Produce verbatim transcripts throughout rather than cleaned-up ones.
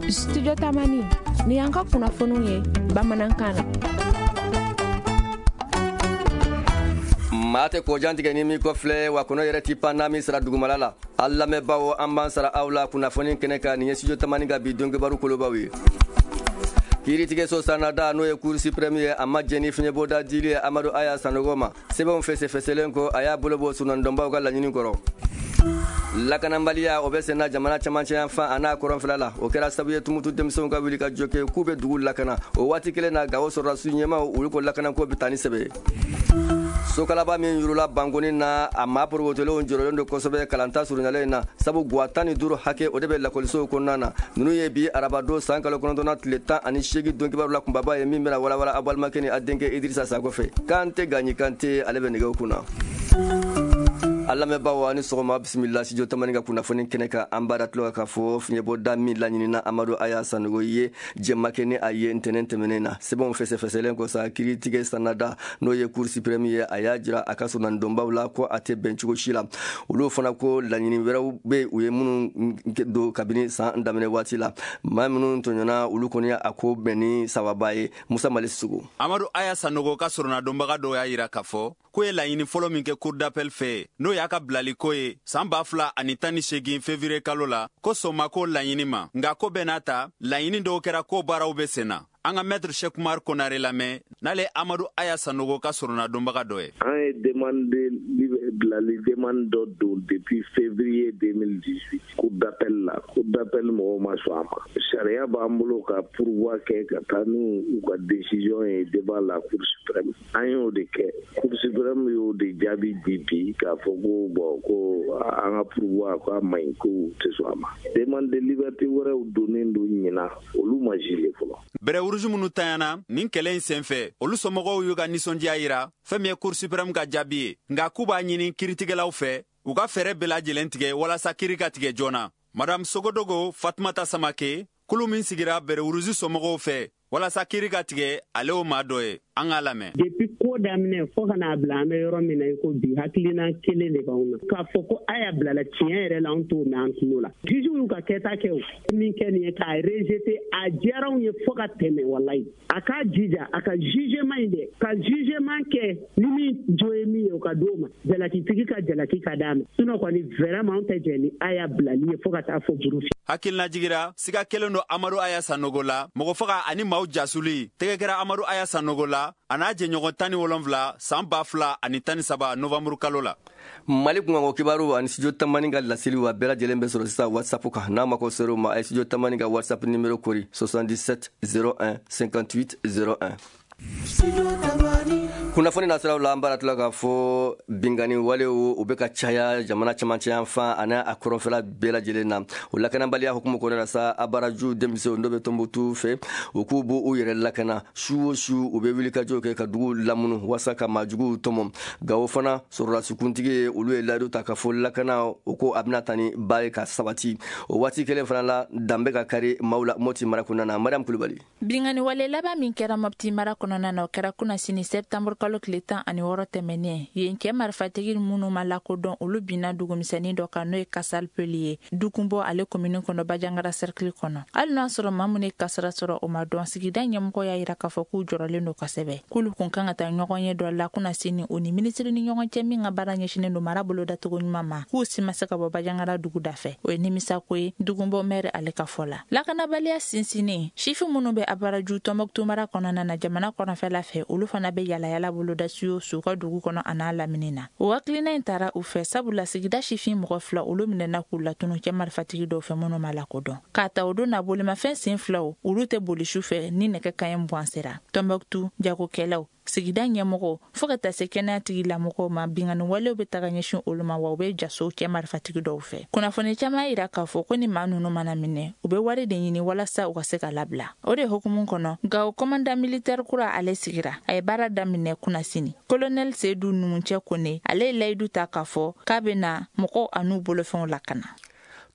Studio Tamani ni yanka kunnafoniw ye bamanankan na. Mate ko jantige ni mi ko fle wa kono yere tipa na mi sara dugumala la alla me bawo amban sara awla kunnafoni kene ka ni Studio Tamani ga bi donge baru kolo bawi kiri tige so sanada no e kursi premier amma jeni fine boda dili amadu aya sanogoma sebon fese feselen ko aya bolobo sunan domba ga la nyini koro lakanambaliya obesena jamana chamanche yanfa ana koron filala o kera sabuye tumutu demson ga wili ka joke kube dugul lakana o wati kele na gawo so rasu nyema o uliko lakana ko bitani sebe so kala ba min yurula bangoni na amma porwotelo onjoro ndo kosobe kalanta surunale na sabu guatani duro hake odebe la koliso konana nunu ye bi arabado sankalo kono na tleta ani shegi donki barula kumbaba ye mimela wala wala abal makeni adenge idrissa sagofe kante ganyi kante alebe nege kuna alla me bawa ni sogoma bismillah Studio Tamani ga kunnafoni keneka ambaratlo ka fo finye boda mi lanyina amadu aya sanogo ye jemakene aye intenente menena sebon fese fese len ko sa critique sanada no ye kursi premier aya jira akaso nan domba wala ko ate benchugo shila ulo fona ko lanyini weraw be uye munu do kabini sa ndamene watila mamunu tonyona ulu konia ako beni sawabaye Musa Malisugo amadu aya sanogo ka sorona domba ga do ya ira kafo ko e lanyini folo minke cour d'appel fe no yaka blali koye samba fla anitani shegin février kalola ko soma ko lanyini ma nga ko benata lanyini do kera ko baraw be sena anga maître Cheikh Oumar Konare lame nale Amadou Aya Sanogo ka sorona dombaga doye a demandé la demande d'ordre depuis février deux mille dix-huit cour d'appel la cour d'appel mo ma swama sharia ba ambulo ka pourvoi ke ka tanu ou ka décision et devant la cour suprême ayo de ke cour suprême yo de jabi dipi ka fogo bo ko anga pourvoi ko mai ko te swama demande de liberté wora ou donner ndo nyina olu majile folo bere uruju munu tayana nin kelen senfe olu somogo yuga nisondia ira femme cour suprême ka jabi nga kuba nyini kiritigelaw fe u ka fere bela jelentige wala sa kirika tige jona madame Sogodogo Fatmata Samake kulu min sigira bere uruju somogo fe wala sa kirika tige ale o madoye angalame depuis ko damine fo kana blame yoro mina ko bi haklina kele le bauna ka fo ko aya blala tiere la onto me antula jiju ka keta ke min keni ka rejeter a jaraw ye fo ka teme wallahi aka jija aka juge mande ka juge manke nimi joemi o ka doma de la kitiki ka de la kika dame sino ko ni vraiment te jeni aya blali fo ka ta fo burufi hakilna jigira siga kelendo Amadou Aya Sanogola mogo foka ani maw jasuli tegekera Amadou Aya Sanogola ana je ɲɔgɔn tani wolonfila san ba fila ani tani saba novembre kalo la Mali kungo kibaru ani Studio Tamani ga lasili wa bela jelen be soro sisa WhatsApp ka na mako sero ma ay Studio Tamani ga WhatsApp numéro kori soixante-dix-sept zéro un cinquante-huit zéro un kunnafoni nasiraw la ambaratla ka fo bingani wale o be ka caya jamana camanci yanfa ana akorofela bela jelena o lakana baliya hukumu ko rasa abaraju demse ndo be tombutu fe o kubu o yere lakana shu shu o be wili ka joke ka dugu lamunu wasaka majugu tomom gawo fana sorra sukuntige olu e lado ta ka fo lakana o ko abnatani bae ka sabati o wati kele fana la dambe ka kare maula moti marakuna na Madame Kulubali bingani wale laba min kera mapti marakuna na kera kuna sini septembre kalo kletan ani woro temene yenke marfategi munu malako don olu bina dugu misani do kano e kasal pelier dukumbo ale commune kono bajangara cercle kono al no soro mamune kasara soro o ma don sigida nyamko ya ira ka foku jorale no kasebe kulu kunkanga ta nyogonye do la kuna sini oni ministre ni nyogon chemi ngabara nyeshine no marabolo da tugo mama ku simasaka bo bajangara dugu dafe o ni misako dugumbo mere ale ka fola la kana balia sinsini shifu munu be abara ju tomoktu mara kono na jamana kono fela fe olu fana be yala yala bolo da suyo suka dugu kono ana laminina o aklina intara u fe sabula sigida shifin mo fla olu minena kula tunu ke marfatigi do fe mono malakodo kata odo na boli ma fe sin flow olu te boli shufe ni ne ka kayem bwansera tomboktu jago kelaw sigida nyamoko fogata sekena tigi la moko ma bingani wale be taganyeshin oluma wa be jaso ke marfatigi do fe kuna fone chama ira ka fo ko ni manu no manamine ube ware de nyini wala sa o kaseka labla ode hukumun kono gawo komanda militaire kura ale sigira ay bara damine kuna sini colonel Seydou Numunche kone ale laidu ta ka fo kabena moko anu bolo fon lakana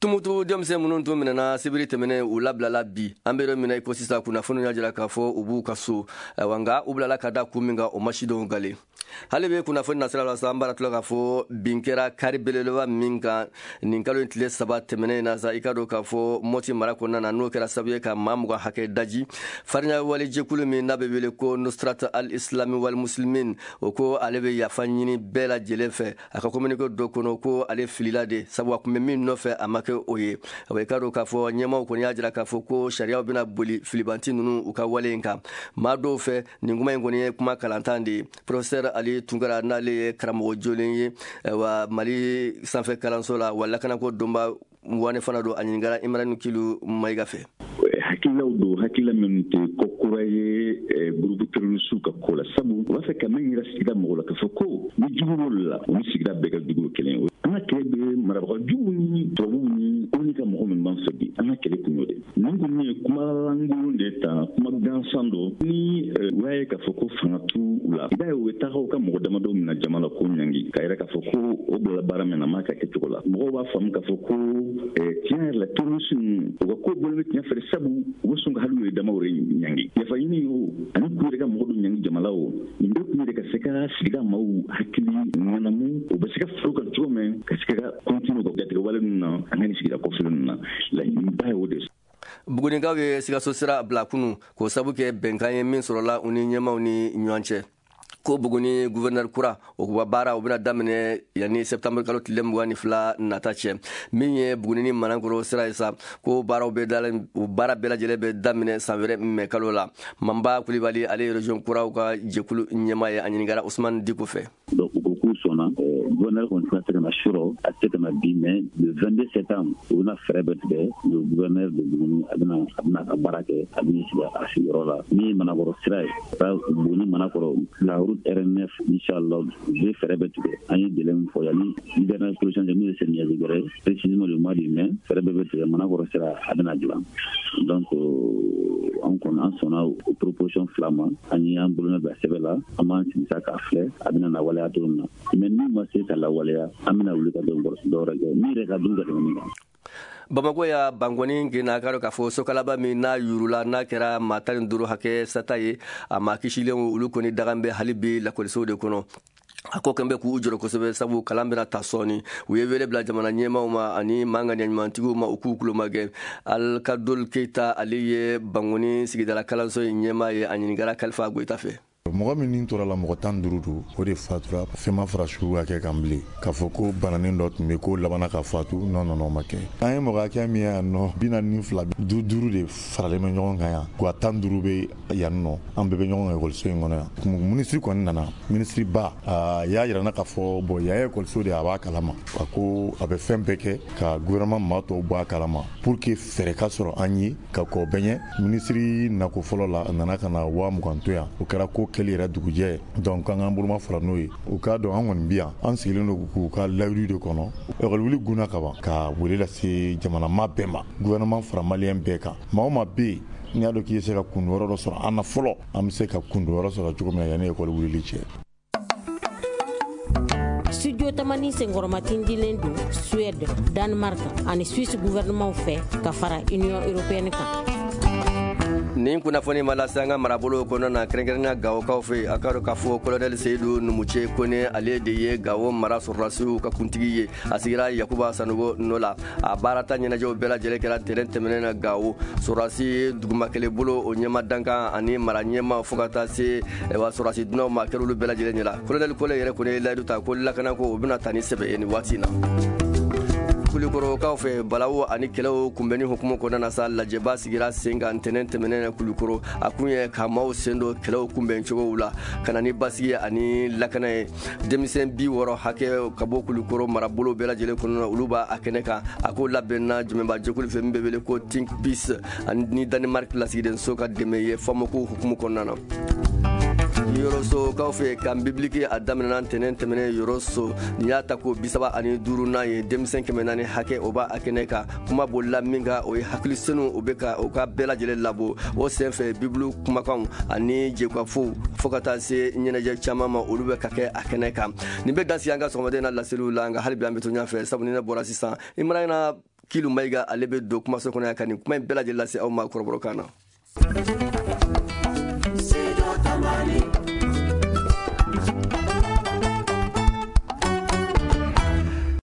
tumutu denmisɛn minnu tun minɛna sibiri tɛmɛnen u labilala bi an bɛ yɔrɔ min na i ko sisan kunnafoni y'a jira k'a fɔ u b'u ka so ayiwa nka u bilala ka da kun min kan o ma sidɔnw gale hali bɛ kunnafoni nasira la sa an b'a tila k'a fɔ bin kɛra kari belebeleba min kan nin kalo in tile saba tɛmɛnen na sa i ka dɔn k'a fɔ mɔti mara kɔnɔna na n'o kɛra sababu ye ka maa mugan hakɛ daji farinya wale jɛkulu min n'a bɛ wele ko nusrat al islami wal muslimin o ko ale bɛ yafa ɲini bɛɛ lajɛlen fɛ a ka communiqué dɔ kɔnɔ ko ale filila de sabu a tun bɛ min nɔfɛ a ma kɛ o ye ayiwa i ka dɔn k'a fɔ ɲɛmaaw kɔni y'a jira k'a fɔ ko sariyaw bɛna boli filibanti ninnu u ka wale in kan maa dɔw fɛ nin kuma in kɔni ye kuma kalantan de ye professeur ali tunkara n'ale ye karamɔgɔ jolen ye wa mali sanfɛ kalanso la wa lakanako donba mugan fana don a ɲiningara imrani kilu mayiga fɛ hakililaw don hakilila minnu tɛ ko kura ye gurupu terrorisiw ka ko la sabu u b'a fɛ ka min yira sigida mɔgɔw la k'a fɔ ko ni jugu b'olu la u ni sigida bɛɛ ka jugu kelen ye an ka kɛlɛ bɛ marabaga jugu ni tubabuw ni olu ka mɔgɔ minnu b'an fɛ bi an ka kɛlɛ kun y'o de nin kɔni ye kuma lankolon de ta kuma gansan don ni u y'a ye k'a fɔ ko fanga t'u la i b'a ye u bɛ taga u ka mɔgɔ damadɔ minɛ jama la ko ɲangi k'a yɛrɛ k'a fɔ ko o bila baara min na a ma ka kɛ cogo la mɔgɔw b'a faamu k'a fɔ ko tiɲɛ yɛrɛ la terrorisiw u ka ko bolo bɛ tiɲɛ fɛrɛ sabu u bɛ sɔn ka hali u ye damaw yɛrɛ ɲangi yafa ɲini o ani k'u yɛrɛ ka mɔgɔ dɔ ɲangi jamana o nin bɛɛ kun yɛrɛ ka se ka sigida maaw hakili ŋanamu u bɛ se ka faro kan cogo min ka se ka kɔntinu ka jatigɛ wale ninnu na ani ni sigida kɔfɛ ninnu na laɲiniba ye o de bugunikaw ye sikaso sira bila kunu k'o sabu kɛ bɛnkan ye min sɔrɔla u ni ɲɛmaw ni ɲɔgɔn cɛ ko buguni gouverneur kura o ka baara o bɛna daminɛ yanni septembre kalo tile mugan ni fila nata cɛ min ye buguni ni manankoro sira ye sa ko baaraw bɛ dalen o baara bɛɛ lajɛlen bɛ daminɛ san wɛrɛ mɛ kalo la manba kulibali ale ye région kuraw ka jɛkulu ɲɛma ye a ɲiningara usman diko fɛ donc u ko k'u sɔnna gouverneur kɔni tɛna se ka na sɔrɔ a tɛ tɛmɛ bi mais le vingt-deux septembre u bɛna fɛɛrɛ bɛɛ tigɛ le gouverneur de buguni a bɛna a bɛna ka baara kɛ a bɛna sigi a sigiyɔrɔ la min ye manakɔrɔ sira ye ka buguni manakɔrɔ la route R N F inchallah u bɛ fɛɛrɛ bɛɛ tigɛ an ye délai min fɔ yanni hivernage prochain min ye samiyɛji wɛrɛ précisément le mois de mai fɛɛrɛ bɛɛ bɛ tigɛ manakɔrɔ sira a bɛna dilan donc an kɔni an sɔnna o proposition fila ma an ye an bolonɔ bila sɛbɛn la an b'an sigi sa k'a filɛ a bɛna lawaleya cogo min na mais min ma se ka lawaleya an bɛna wuli ka dɔ wɛrɛ kɛ min yɛrɛ ka dun ka tɛmɛ min kan bamako ya bangoni gena karo k'a fɔ sokalaba min n'a yurula n'a kɛra maa tan ni duuru hakɛ sata ye a ma kisilen olu kɔni dagan bɛ hali bi lakɔlisow de kɔnɔ a ko kɛn bɛ k'u jɔrɔ kosɛbɛ sabu kalan bɛna ta sɔɔni u ye wele bila jamana ɲɛmaw ma ani maa ŋaniya ɲumantigiw ma u k'u kulomagɛ alkadol keita ale ye bangoni sigidala kalanso ye ɲɛma ye a ɲiningara kalifa goyita fɛ mɔgɔ min nin tora la mɔgɔ tan duuru don o de fatura fɛn ma fara sugu ka kɛ kan bilen k'a fɔ ko bananin dɔ tun bɛ ko labana ka fatu nɔ nɔnɔ ma kɛ an ye mɔgɔ hakɛ min ye yan nɔ bi naani ni fila du duuru de faralen bɛ ɲɔgɔn kan yan wa tan duuru bɛ yan nɔ an bɛɛ bɛ ɲɔgɔn kan ekɔliso in kɔnɔ yan minisiri kɔni nana minisiri ba a y'a yira n na k'a fɔ bɔn yan ye ekɔliso de a b'a kalama a ko a bɛ fɛn bɛɛ kɛ ka gouvernement maa tɔw bɔ a kalama pour que fɛɛrɛ ka sɔrɔ an ye ka kɔ bɛɲɛ minisiri nako fɔlɔ la a nana ka na waa mugan to yan o kɛra ko kɛli yɛrɛ dugujɛ donc an k'an boloma fara n'o ye u k'a dɔn an kɔni bi yan an sigilen don k'u ka layiru de kɔnɔ ekɔliwuli gunna ka ban ka wele lase jamanama bɛɛ ma gouvernement fara maliyɛn bɛɛ kan maa o maa bɛ yen n'i y'a dɔn k'i se ka kundu yɔrɔ dɔ sɔrɔ an na fɔlɔ an bɛ se ka kundu yɔrɔ sɔrɔ cogo min na yanni ekɔli wulili cɛ studio tamani senkɔrɔmatin dilen don Suède, Danemark ani Suisse gouvernement fɛ ka fara Union européenne kan nin kunnafoni ma lase an ka marabolo kɔnɔ na kɛrɛnkɛrɛnnenya gawokaw fɛ a ka dɔn k'a fɔ kolonɛli seyidu numucɛ kone ale de ye gawo mara sɔrɔlasiw ka kuntigi ye a sigira yakuba sanogo nɔ la a baarata ɲɛnajɛw bɛɛ lajɛlen kɛra tɛrɛn tɛmɛnen na gawo sɔrɔlasi ye duguma kelen bolo o ɲɛma dankan ani mara ɲɛma fo ka taa se wa sɔrɔlasi dunanw ma kɛr'olu bɛɛ lajɛlen ɲɛ la kolonɛli kole yɛrɛ kɔni ye layidu ta ko lakana ko o bɛna taa ni sɛbɛ ye nin waati in na kulikorokaw fɛ balawu ani kɛlɛw kunbɛnni hukumu kɔnɔna na sa lajɛba sigira sen kan ntɛnɛn tɛmɛnen na kulikoro a kun ye ka maaw sen don kɛlɛw kunbɛn cogow la ka na ni basigi ani lakana ye denmisɛn bi wɔɔrɔ hakɛ ka bɔ kulikoro marabolo bɛɛ lajɛlen kɔnɔna olu b'a a kɛnɛ kan a ko labɛnna jɛmɛba jɛkulu fɛ min bɛ wele ko think peace ani danemark lasigiden so ka dɛmɛ ye famako hukumu kɔnɔna na yɔrɔso kaw fɛ kan bibiliki a daminɛna ntɛnɛn tɛmɛnen yɔrɔso nin y'a ta ko bisaba ani duuru n'a ye denmisɛn kɛmɛ naani hakɛ o b'a a kɛnɛ kan kuma bolila min ka o ye hakilisenu o bɛ ka o ka bɛɛ lajɛlen labɔ o senfɛ bibulu kumakanw ani jɛkwafow fo ka taa se ɲɛnajɛ caman ma olu bɛ ka kɛ a kɛnɛ kan nin bɛ dansi an ka sɔgɔmaden na laseliw la nka hali bi an bɛ to ɲɔgɔn fɛ sabu ni ne bɔra sisan i mana kilu mayiga ale be don kumaso kɔnɔ yan ka nin kuma in bɛɛ lajɛlen lase aw ma kɔrɔbɔrɔkan na.